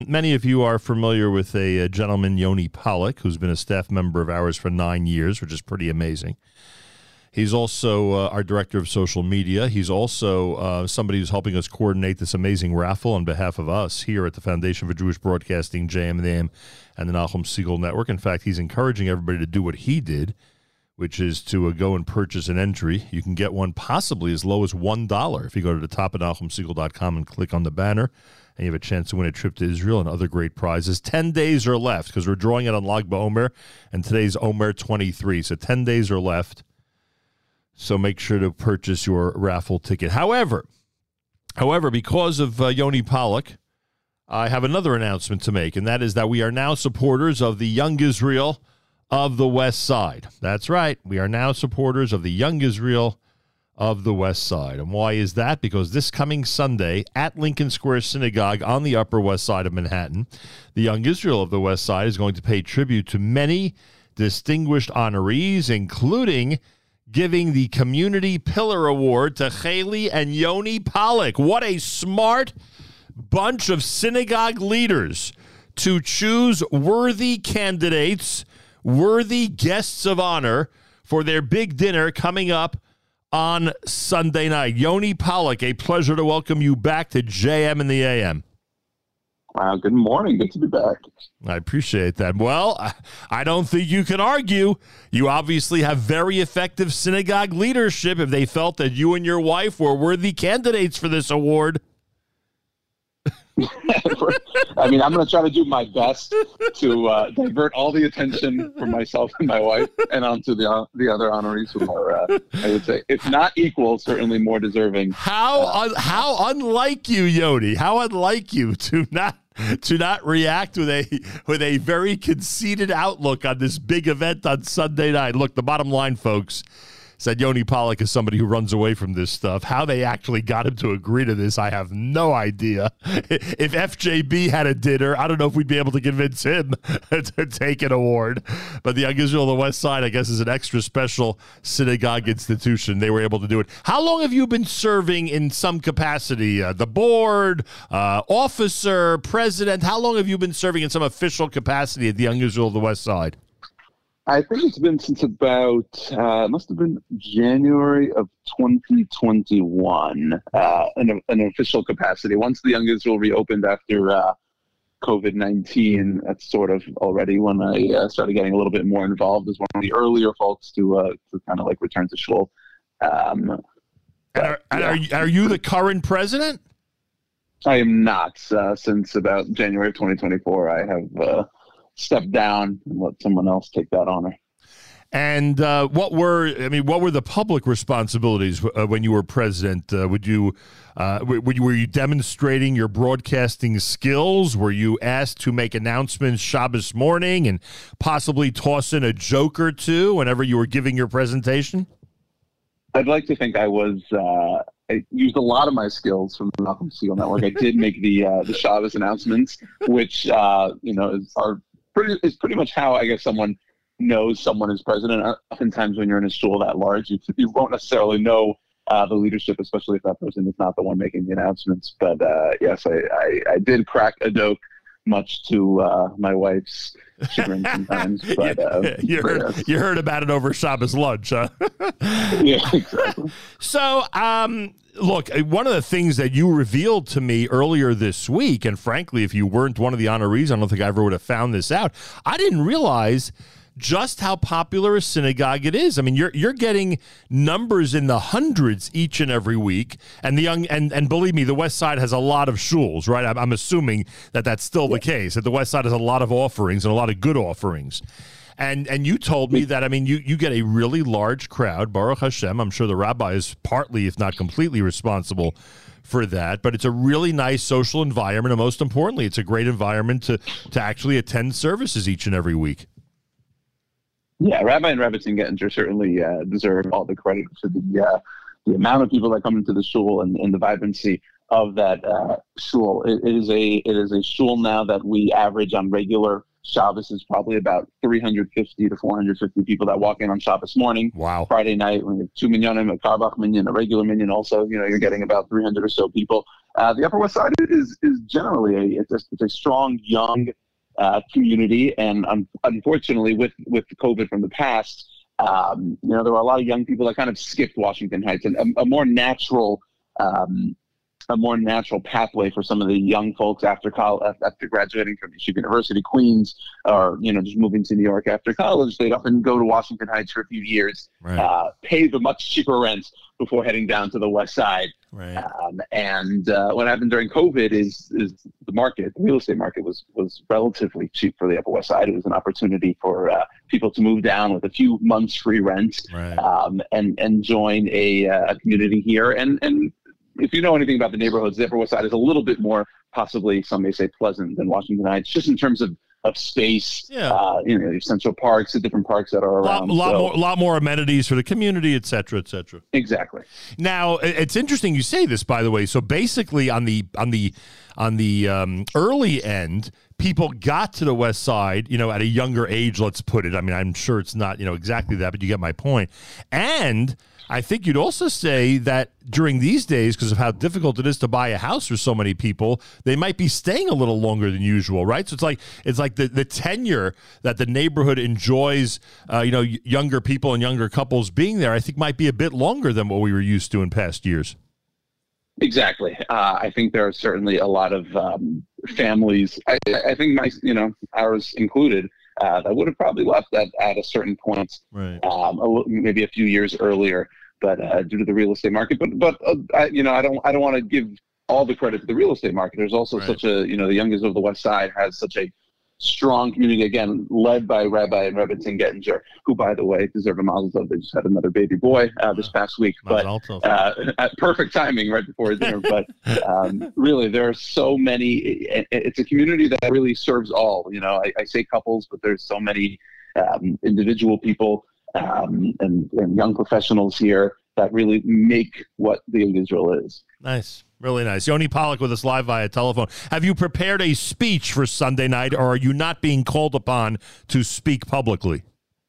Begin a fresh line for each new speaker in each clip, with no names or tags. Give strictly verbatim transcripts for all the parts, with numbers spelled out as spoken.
many of you are familiar with a, a gentleman, Yoni Pollock, who's been a staff member of ours for nine years, which is pretty amazing. He's also uh, our director of social media. He's also uh, somebody who's helping us coordinate this amazing raffle on behalf of us here at the Foundation for Jewish Broadcasting, J M and the A M, and the Nachum Segal Network. In fact, he's encouraging everybody to do what he did, which is to uh, go and purchase an entry. You can get one possibly as low as one dollar if you go to the top of Nachum Segal dot com and click on the banner, and you have a chance to win a trip to Israel and other great prizes. Ten days are left because we're drawing it on Lag BaOmer, and today's Omer twenty-three, so ten days are left. So make sure to purchase your raffle ticket. However, however, because of uh, Yoni Pollock, I have another announcement to make, and that is that we are now supporters of the Young Israel of the West Side. That's right. We are now supporters of the Young Israel of the West Side. And why is that? Because this coming Sunday at Lincoln Square Synagogue on the Upper West Side of Manhattan, the Young Israel of the West Side is going to pay tribute to many distinguished honorees, including giving the Community Pillar Award to Haley and Yoni Pollock. What a smart bunch of synagogue leaders to choose worthy candidates, worthy guests of honor for their big dinner coming up on Sunday night. Yoni Pollock, a pleasure to welcome you back to J M and the A M.
Wow, good morning. Good to be back.
I appreciate that. Well, I don't think you can argue. You obviously have very effective synagogue leadership if they felt that you and your wife were worthy candidates for this award.
I mean, I'm going to try to do my best to uh, divert all the attention from myself and my wife and onto the uh, the other honorees who are, uh, I would say, if not equal, certainly more deserving.
How
uh,
un- how unlike you, Yoni? How unlike you to not to not react with a with a very conceited outlook on this big event on Sunday night. Look, the bottom line, folks, said Yoni Pollock is somebody who runs away from this stuff. How they actually got him to agree to this, I have no idea. If F J B had a dinner, I don't know if we'd be able to convince him to take an award. But the Young Israel of the West Side, I guess, is an extra special synagogue institution. They were able to do it. How long have you been serving in some capacity? Uh, the board, uh, officer, president? How long have you been serving in some official capacity at the Young Israel of the West Side?
I think it's been since about, uh, it must have been January of twenty twenty-one uh, in, a, in an official capacity. Once the Young Israel reopened after uh, COVID nineteen, that's sort of already when I uh, started getting a little bit more involved as one of the earlier folks to uh, to kind of like return to shul. Um,
and are, and are, you, are you the current president?
I am not. Uh, since about January of twenty twenty-four, I have uh, stepped down and let someone else take that honor.
And uh, what were, I mean, what were the public responsibilities uh, when you were president? Uh, would you, uh, were you, were you demonstrating your broadcasting skills? Were you asked to make announcements Shabbos morning and possibly toss in a joke or two whenever you were giving your presentation?
I'd like to think I was, uh, I used a lot of my skills from the Nachum Segal Network. I did make the uh, the Shabbos announcements, which, uh, you know, is, are pretty, is pretty much how I guess someone knows someone is president. Oftentimes when you're in a shul that large, you, you won't necessarily know uh, the leadership, especially if that person is not the one making the announcements. But uh, yes, I, I, I did crack a joke, much to uh, my wife's chagrin sometimes. But, uh,
you, heard,
but, uh,
you heard about it over Shabbos lunch, huh?
Yeah, exactly.
So, um, look, one of the things that you revealed to me earlier this week, and frankly, if you weren't one of the honorees, I don't think I ever would have found this out. I didn't realize just how popular a synagogue it is. I mean, you're you're getting numbers in the hundreds each and every week, and the young and and believe me, the West Side has a lot of shuls, right? I'm, I'm assuming that that's still the case. That the West Side has a lot of offerings and a lot of good offerings. And and you told me that, I mean, you, you get a really large crowd, Baruch Hashem. I'm sure the rabbi is partly, if not completely, responsible for that. But it's a really nice social environment, and most importantly, it's a great environment to to actually attend services each and every week.
Yeah, Rabbi and Rebbetzin Gettinger certainly uh, deserve all the credit for the uh, the amount of people that come into the shul and, and the vibrancy of that uh, shul. It, it is a it is a shul now that we average on regular Shabbos is probably about three hundred fifty to four hundred fifty people that walk in on Shabbos morning.
Wow.
Friday night, when you have two minyanim, a Karbach minyan, a regular minyan also, you know, you're getting about three hundred or so people. uh, the Upper West Side is is generally a it's a, it's a strong young uh, community, and un- unfortunately, with with COVID from the past, um, you know, there were a lot of young people that kind of skipped Washington Heights, and a, a more natural. Um, a more natural pathway for some of the young folks after college, after graduating from Michigan University, Queens, or, you know, just moving to New York after college. They'd often go to Washington Heights for a few years,
right.
uh, pay the much cheaper rent before heading down to the West Side.
Right.
Um, and uh, what happened during COVID is is the market, the real estate market was was relatively cheap for the Upper West Side. It was an opportunity for uh, people to move down with a few months free rent,
right.
um, and and join a, uh, a community here. And and if you know anything about the neighborhoods, the Upper West Side is a little bit more, possibly some may say, pleasant than Washington Heights, just in terms of, of space.
Yeah.
Uh, you know, Central Parks, the different parks that are
A lot,
around.
lot
so.
more, lot more amenities for the community, et cetera, et cetera.
Exactly.
Now, it's interesting you say this, by the way. So basically, on the on the on the um, early end, people got to the West Side, you know, at a younger age. Let's put it. I mean, I'm sure it's not, you know, exactly that, but you get my point. And I think you'd also say that during these days, because of how difficult it is to buy a house for so many people, they might be staying a little longer than usual, right? So it's like it's like the, the tenure that the neighborhood enjoys, uh, you know, y- younger people and younger couples being there, I think might be a bit longer than what we were used to in past years.
Exactly. Uh, I think there are certainly a lot of um, families, I, I think my, you know, ours included, Uh, that would have probably left at, at a certain point,
right.
um, a, maybe a few years earlier, but uh, due to the real estate market. But but uh, I, you know, I don't I don't want to give all the credit to the real estate market. There's also
right.
such a you know the Young Israel of the West Side has such a strong community, again led by Rabbi and Rebbetzin Gettinger, who, by the way, deserve a mazel tov. They just had another baby boy uh, this past week, but uh, at perfect timing right before dinner. But um, really, there are so many. It, it's a community that really serves all. You know, I, I say couples, but there's so many um, individual people um, and, and young professionals here that really make what the Young Israel is.
Nice. Really nice. Yoni Pollock with us live via telephone. Have you prepared a speech for Sunday night, or are you not being called upon to speak publicly?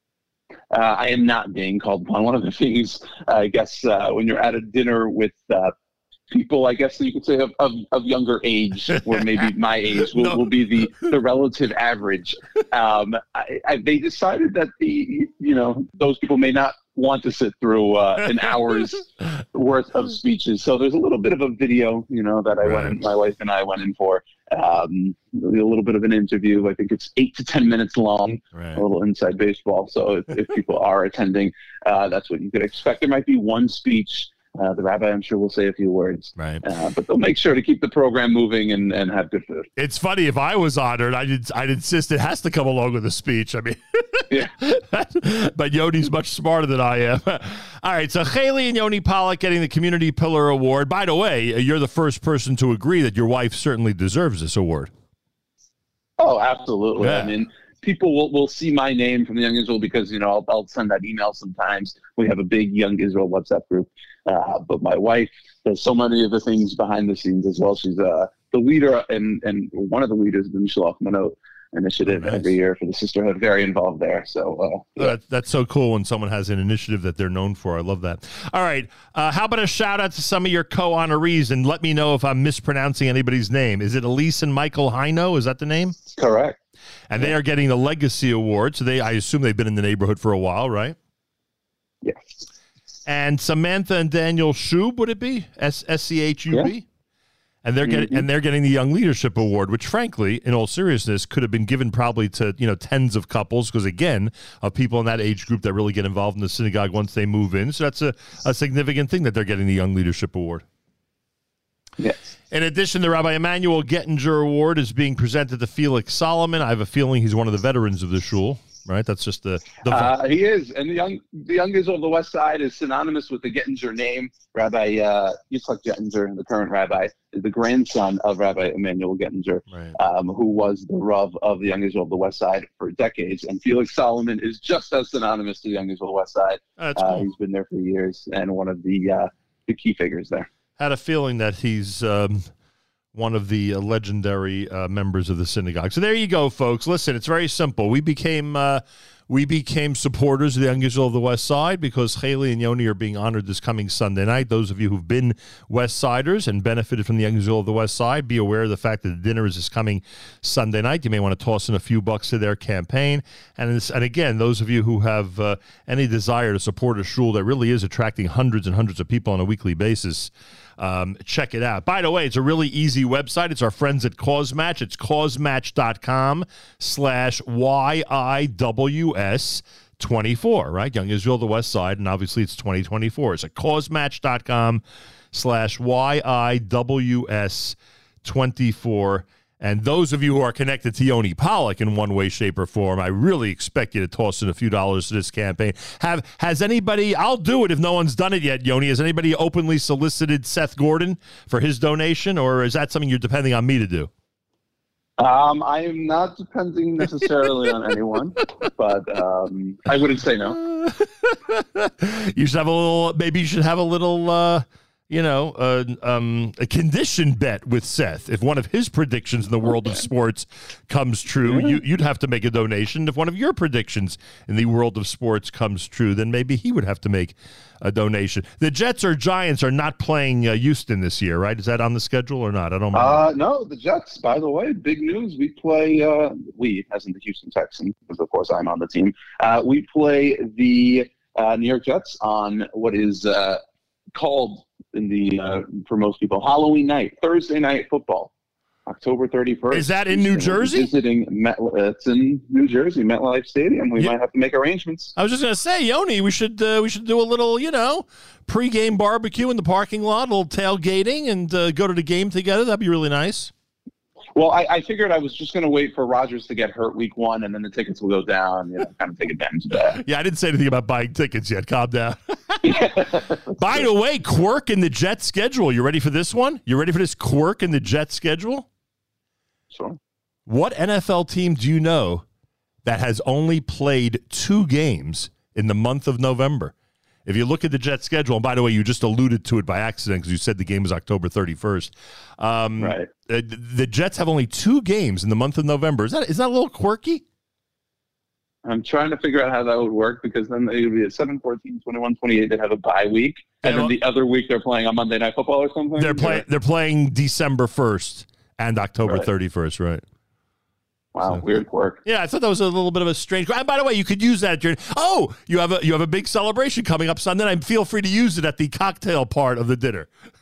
Uh, I am not being called upon. One of the things, uh, I guess, uh, when you're at a dinner with uh, people, I guess you could say, of, of, of younger age, or maybe my age, will, no. will be the, the relative average. Um, I, I, they decided that the you know those people may not want to sit through uh, an hour's worth of speeches. So there's a little bit of a video, you know, that I right. went in, my wife and I went in for, um, a little bit of an interview. I think it's eight to ten minutes long, right. a little inside baseball. So if, if people are attending, uh, that's what you could expect. There might be one speech. Uh, the rabbi, I'm sure, will say a few words,
right?
Uh, but they'll make sure to keep the program moving and, and have good food.
It's funny, if I was honored, I'd, I'd insist it has to come along with a speech. I mean,
yeah.
But Yoni's much smarter than I am. All right, so Haley and Yoni Pollock getting the Community Pillar Award. By the way, you're the first person to agree that your wife certainly deserves this award.
Oh, absolutely.
Yeah.
I mean, people will, will see my name from the Young Israel because, you know, I'll, I'll send that email sometimes. We have a big Young Israel WhatsApp group. Uh, but my wife does so many of the things behind the scenes as well. She's uh, the leader and, and one of the leaders of the Mishloach Manot initiative. Oh, nice. Every year for the sisterhood, very involved there. So uh, yeah.
oh, that, that's so cool when someone has an initiative that they're known for. I love that. All right. Uh, how about a shout out to some of your co-honorees, and let me know if I'm mispronouncing anybody's name. Is it Elise and Michael Heino? Is that the name?
Correct.
And they are getting the Legacy Award. So they, I assume they've been in the neighborhood for a while, right?
Yes.
And Samantha and Daniel Schub, would it be? S C H U B? Yeah. And they're getting mm-hmm. and they're getting the Young Leadership Award, which, frankly, in all seriousness, could have been given probably to you know tens of couples, because again, of people in that age group that really get involved in the synagogue once they move in. So that's a, a significant thing that they're getting the Young Leadership Award.
Yes.
In addition, the Rabbi Emanuel Gettinger Award is being presented to Felix Solomon. I have a feeling he's one of the veterans of the shul. Right, that's just the. the
uh, he is, and the young, the Young Israel of the West Side is synonymous with the Gettinger name. Rabbi uh, Yitzchak Gettinger, the current rabbi, is the grandson of Rabbi Emanuel Gettinger,
right.
um, who was the Rav of the Young Israel of the West Side for decades. And Felix Solomon is just as synonymous to the Young Israel of the West Side.
Oh, that's
uh,
cool.
He's been there for years and one of the uh, the key figures there.
Had a feeling that he's. Um, one of the uh, legendary uh, members of the synagogue. So there you go, folks. Listen, it's very simple. We became uh, we became supporters of the Young Israel of the West Side because Haley and Yoni are being honored this coming Sunday night. Those of you who've been West Siders and benefited from the Young Israel of the West Side, be aware of the fact that the dinner is this coming Sunday night. You may want to toss in a few bucks to their campaign. And, this, and again, those of you who have uh, any desire to support a shul that really is attracting hundreds and hundreds of people on a weekly basis, Um, check it out. By the way, it's a really easy website. It's our friends at CauseMatch. It's causematch.com slash YIWS 24, right? Young Israel, the West Side, and obviously it's twenty twenty-four. It's at causematch.com slash YIWS 24. And those of you who are connected to Yoni Pollock in one way, shape, or form, I really expect you to toss in a few dollars to this campaign. Have Has anybody, I'll do it if no one's done it yet, Yoni, has anybody openly solicited Seth Gordon for his donation, or is that something you're depending on me to do?
Um, I am not depending necessarily on anyone, but um, I wouldn't say no.
You should have a little, maybe you should have a little... Uh, you know, uh, um, a condition bet with Seth. If one of his predictions in the world okay. of sports comes true, yeah. you, you'd have to make a donation. If one of your predictions in the world of sports comes true, then maybe he would have to make a donation. The Jets or Giants are not playing uh, Houston this year, right? Is that on the schedule or not? I don't know.
Uh, no, the Jets, by the way, big news. We play, uh, we, as in the Houston Texans, because of course I'm on the team. Uh, we play the uh, New York Jets on what is uh, called, in the uh, for most people, Halloween night, Thursday night football, October thirty-first.
Is that in New Jersey?
Visiting Met, uh, it's in New Jersey, MetLife Stadium. We yeah. might have to make arrangements.
I was just gonna say, Yoni, we should uh, we should do a little, you know, pregame barbecue in the parking lot, a little tailgating, and uh, go to the game together. That'd be really nice.
Well, I, I figured I was just going to wait for Rodgers to get hurt week one, and then the tickets will go down, you know, kind of take advantage of that.
Yeah, I didn't say anything about buying tickets yet. Calm down. By the way, quirk in the Jets schedule. You ready for this one? You ready for this quirk in the Jets schedule?
Sure.
What N F L team do you know that has only played two games in the month of November? If you look at the Jets schedule, and by the way, you just alluded to it by accident because you said the game was October thirty-first. Um,
right.
Uh, the Jets have only two games in the month of November. Is that is that a little quirky?
I'm trying to figure out how that would work because then they would be at seven, fourteen, twenty-one, twenty-eight. They'd have a bye week. And yeah, then the other week they're playing on Monday Night Football or something?
They're, play, they're playing December first and October
right.
thirty-first, right?
Wow,
So,
weird quirk.
Yeah, I thought that was a little bit of a strange. And by the way, you could use that during. Oh, you have a you have a big celebration coming up Sunday night. Feel free to use it at the cocktail part of the dinner.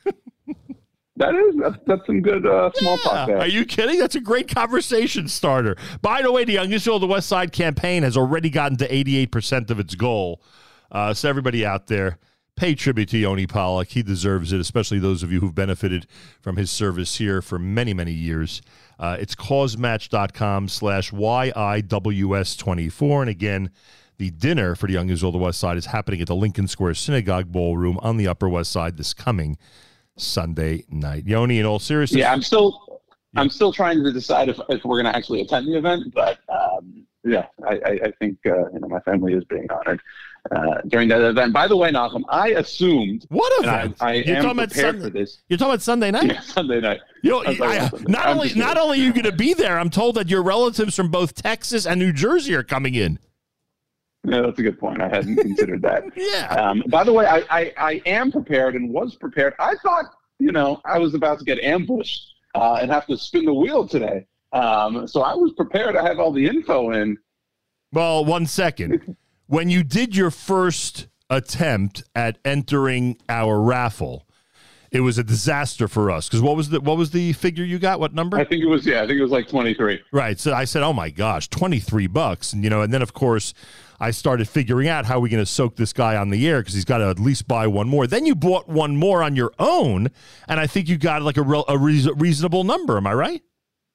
That is that's, that's some good uh, small
yeah.
talk there.
Are you kidding? That's a great conversation starter. By the way, the Young Israel of the West Side campaign has already gotten to eighty-eight percent of its goal. Uh, so everybody out there, pay tribute to Yoni Pollock. He deserves it, especially those of you who've benefited from his service here for many, many years. Uh, it's causematch.com slash YIWS 24. And again, the dinner for the Young Israel of the West Side is happening at the Lincoln Square Synagogue Ballroom on the Upper West Side this coming Sunday night. Yoni, in all seriousness.
Yeah, I'm still yeah. I'm still trying to decide if, if we're going to actually attend the event. But, um, yeah, I, I, I think uh, you know my family is being honored uh, during that event. By the way, Nachum, I assumed
what event?
I, I
you're
am prepared for this.
You're talking about Sunday night?
Yeah, Sunday night.
You know, I, I, not only not only are you going to be there, I'm told that your relatives from both Texas and New Jersey are coming in.
Yeah, that's a good point. I hadn't considered that.
Yeah.
Um, by the way, I, I, I am prepared and was prepared. I thought, you know, I was about to get ambushed uh, and have to spin the wheel today. Um, so I was prepared. I had all the info in.
Well, one second. When you did your first attempt at entering our raffle, it was a disaster for us because what was the what was the figure you got? What number?
I think it was yeah. I think it was like twenty-three.
Right. So I said, "Oh my gosh, twenty-three bucks!" And you know, and then of course I started figuring out how we're going to soak this guy on the air because he's got to at least buy one more. Then you bought one more on your own, and I think you got like a real a reason, reasonable number. Am I right?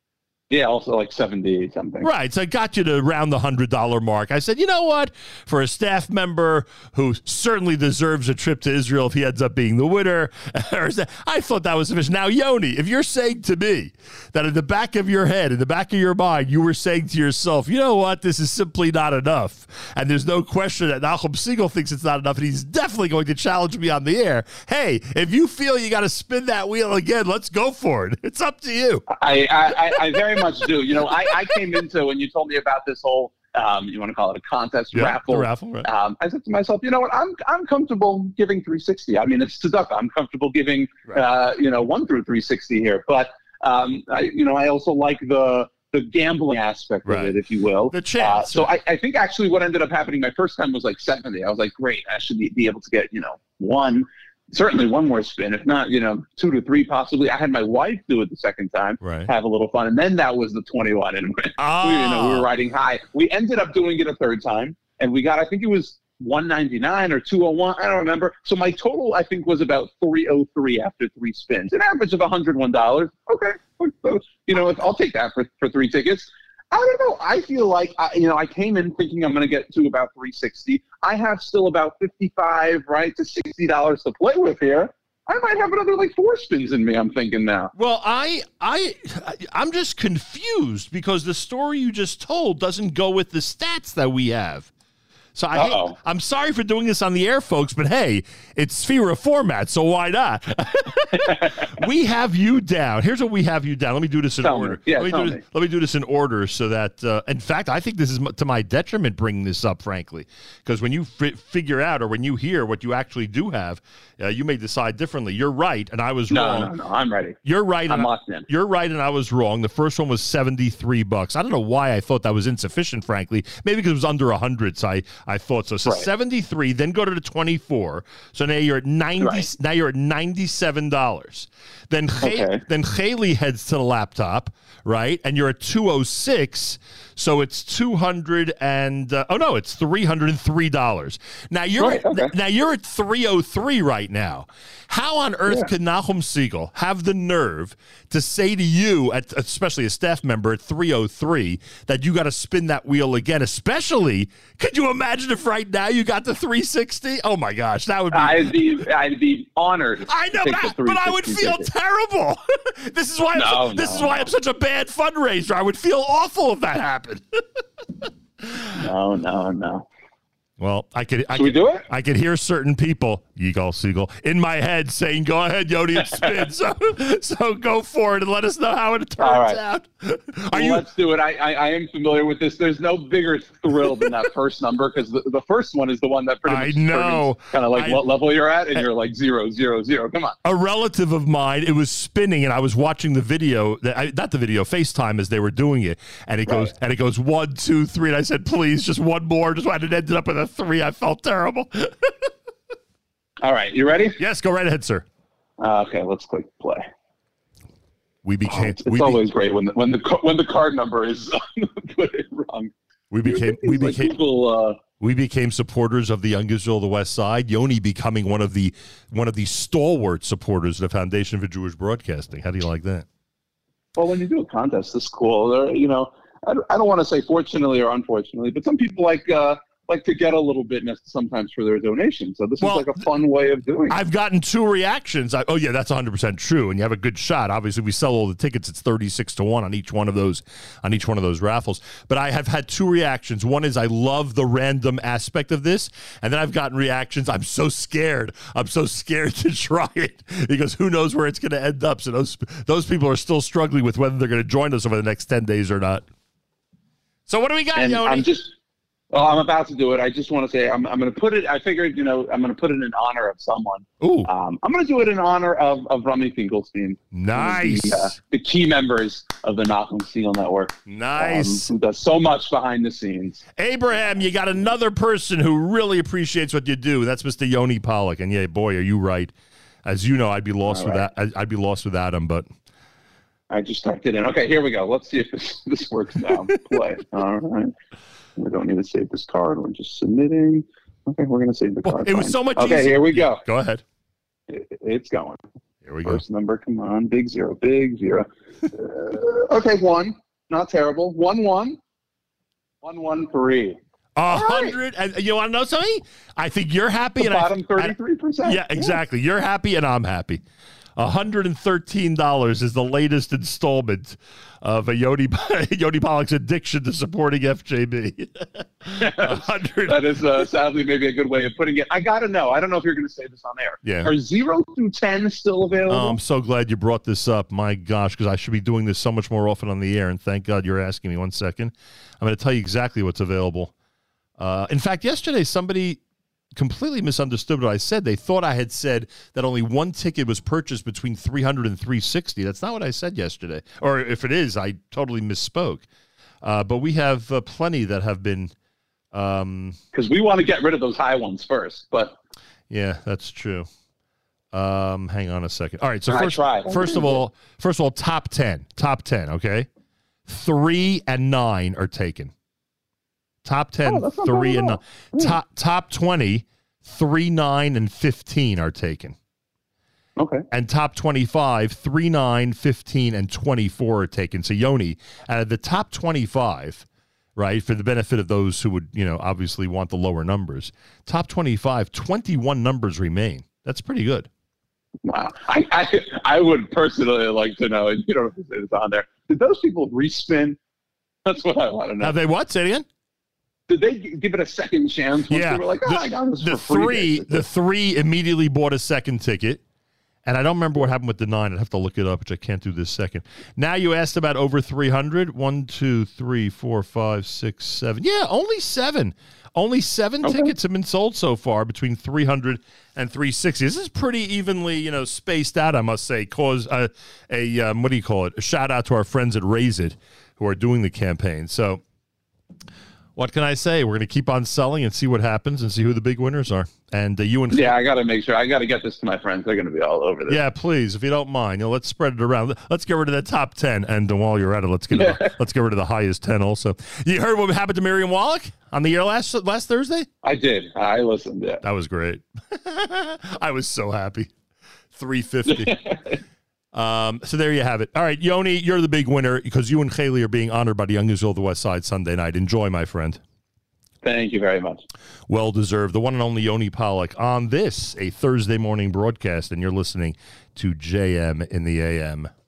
Yeah, also like seventy something.
Right. So I got you to around the one hundred dollars mark. I said, you know what? For a staff member who certainly deserves a trip to Israel if he ends up being the winner, I thought that was sufficient. Now, Yoni, if you're saying to me that in the back of your head, in the back of your mind, you were saying to yourself, you know what? This is simply not enough. And there's no question that Nachum Segal thinks it's not enough, and he's definitely going to challenge me on the air. Hey, if you feel you got to spin that wheel again, let's go for it. It's up to you.
I, I, I very much do. You know, I, I came into when you told me about this whole, um, you want to call it a contest
yeah,
raffle.
raffle right.
um, I said to myself, you know what? I'm I'm comfortable giving three sixty. I mean, it's tzedakah. I'm comfortable giving, right. uh, you know, one through three sixty here. But um, I, you know, I also like the the gambling aspect right. of it, if you will.
The chance.
Uh, so I, I think actually what ended up happening my first time was like seventy. I was like, great, I should be, be able to get, you know, one. Certainly one more spin, if not, you know, two to three possibly. I had my wife do it the second time,
right.
have a little fun, and then that was the twenty-one. And
oh.
we, you know, we were riding high. We ended up doing it a third time, and we got, I think it was one ninety-nine or two oh one. I don't remember. So my total, I think, was about three oh three after three spins, an average of one hundred one dollars. Okay, you know, I'll take that for, for three tickets. I don't know. I feel like, I, you know, I came in thinking I'm going to get to about three sixty. I have still about fifty-five, right, to sixty dollars to play with here. I might have another like four spins in me, I'm thinking now.
Well, I, I, I'm just confused because the story you just told doesn't go with the stats that we have. So I hate, I'm sorry for doing this on the air, folks, but hey, it's Sphera format, so why not? We have you down. Here's what we have you down. Let me do this in
tell
order.
Me. Yeah,
let, me
tell
do
me.
this, let me do this in order so that, uh, in fact, I think this is to my detriment bringing this up, frankly, because when you f- figure out or when you hear what you actually do have, uh, you may decide differently. You're right, and I was
no,
wrong.
No, no, no, I'm ready.
You're right.
I'm
and
locked in.
You're right, and I was wrong. The first one was seventy-three bucks. I don't know why I thought that was insufficient, frankly. Maybe because it was under one hundred, so I, I thought so. So right. seventy-three, then go to the twenty-four. So now you're at ninety. Right. Now you're at ninety-seven dollars. Then okay. then Haley heads to the laptop, right? And you're at two oh six. So it's two hundred and uh, oh no, it's three hundred and three dollars. Now you're
right, okay.
now you're at three oh three right now. How on earth yeah. could Nachum Segal have the nerve to say to you, at, especially a staff member at three oh three, that you got to spin that wheel again? Especially, could you imagine if right now you got the three sixty? Oh my gosh, that would be.
I'd be, I'd be honored.
I know, but I, but I would feel ticket. terrible. This is why.
No,
I'm,
no,
this is why
no.
I'm such a bad fundraiser. I would feel awful if that happened.
No, no, no.
Well, I could. I
Should we
could,
do it?
I could hear certain people, Yigal Segal, in my head saying, "Go ahead, Yoni, and spin." so, so go for it and let us know how it turns
right.
out. Are
well,
you?
Let's do it. I, I I am familiar with this. There's no bigger thrill than that first number because the, the first one is the one that pretty much
I know
kind of like
I,
what level you're at, and I, you're like zero, zero, zero. Come on.
A relative of mine, it was spinning, and I was watching the video. I, not the video, FaceTime as they were doing it, and it goes right. and it goes one, two, three, and I said, "Please, just one more." Just and it ended up with a three. I felt terrible.
All right, you ready?
Yes, go right ahead, sir.
Uh, okay, let's click play.
We became.
Oh, it's
we
always
be,
great when the, when the when the card number is put it wrong.
We became. We
like
became.
People, uh,
we became supporters of the Young Israel of the West Side. Yoni becoming one of the one of the stalwart supporters of the Foundation for Jewish Broadcasting. How do you like that?
Well, when you do a contest, it's cool. There, you know, I, I don't want to say fortunately or unfortunately, but some people like. Uh, like to get a little bit sometimes for their donation. So this well, is like a fun way of doing it.
I've gotten two reactions. I, oh, yeah, that's one hundred percent true. And you have a good shot. Obviously, we sell all the tickets. It's thirty-six to one on each one of those on each one of those raffles. But I have had two reactions. One is I love the random aspect of this. And then I've gotten reactions. I'm so scared. I'm so scared to try it because who knows where it's going to end up. So those, those people are still struggling with whether they're going to join us over the next ten days or not. So what do we got,
and
Yoni?
I'm just... Well, I'm about to do it. I just want to say I'm, I'm going to put it. I figured, you know, I'm going to put it in honor of someone.
Ooh.
Um, I'm going to do it in honor of, of Rami Finkelstein.
Nice.
The, uh, the key members of the Nachum Segal Network.
Nice.
Um, who does so much behind the scenes.
Abraham, you got another person who really appreciates what you do. That's Mister Yoni Pollock. And yeah, boy, are you right. As you know, I'd be lost
All
without.
right.
I'd be lost without him. But
I just typed it in. Okay, here we go. Let's see if this this works now. Play. All right. We don't need to save this card. We're just submitting. Okay, we're going to save the
well,
card.
It was
Fine.
so much
Okay,
easier.
here we go.
Go ahead.
It, it's going.
Here we
First
go.
number, come on. Big zero, big zero. uh, okay, one. not terrible. One one, one one three.
A hundred, and you want to know something? I think you're happy,
The
and
bottom
I,
thirty-three percent.
yeah, exactly. Yeah. You're happy, and I'm happy. one hundred thirteen dollars is the latest installment of a Yoni Yoni Pollock's addiction to supporting F J B. one hundred
That is uh, sadly maybe a good way of putting it. I got to know. I don't know if you're going to say this on air.
Yeah.
Are zero through ten still available?
Oh, I'm so glad you brought this up. My gosh, because I should be doing this so much more often on the air, and thank God you're asking me. One second. I'm going to tell you exactly what's available. Uh, in fact, yesterday somebody completely misunderstood what I said. They thought I had said that only one ticket was purchased between three hundred and three sixty. That's not what I said yesterday. Or if it is, I totally misspoke. Uh, but we have uh, plenty that have been... Because um,
we want to get rid of those high ones first. But
yeah, that's true. Um, hang on a second. All right, so
I
first,
tried.
first of all, first of all, top ten. Top ten, okay? Three and nine are taken. Top ten,
oh,
three and nine. Top top twenty, three, nine, and fifteen are taken.
Okay.
And top twenty-five, three, nine, fifteen, and twenty-four are taken. So Yoni, out of the top twenty-five, right, for the benefit of those who would, you know, obviously want the lower numbers, top twenty-five, twenty-one numbers remain. That's pretty good.
Wow. I, I I would personally like to know, and you don't have to say this on there, did those people respin? That's what I want to know.
Have they what? Say it again?
Did they give it a second chance once
Yeah.
they were like, oh,
the,
I got this
the
for free?
three,
basically?
the three immediately bought a second ticket. And I don't remember what happened with the nine. I'd have to look it up, which I can't do this second. Now you asked about over three hundred. One, two, three, four, five, six, seven. Yeah, only seven. Only seven
Okay.
tickets have been sold so far between three hundred and three sixty. This is pretty evenly, you know, spaced out, I must say. Cause uh, a, um, what do you call it? A shout out to our friends at Raise It who are doing the campaign. So what can I say? We're going to keep on selling and see what happens and see who the big winners are. And uh, you and
Yeah, I got to make sure. I got to get this to my friends. They're going to be all over this.
yeah, please, if you don't mind, you know, let's spread it around. Let's get rid of the top ten, and uh, while you're at it, let's get
Yeah.
the, let's get rid of the highest ten also. You heard what happened to Miriam Wallach on the air last last Thursday?
I did. I listened. Yeah.
That was great. I was so happy. three fifty. Um, so there you have it. All right, Yoni, you're the big winner because you and Haley are being honored by the Young Israel of the West Side Sunday night. Enjoy, my friend.
Thank you very much.
Well deserved. The one and only Yoni Pollock on this, a Thursday morning broadcast, and you're listening to J M in the A M.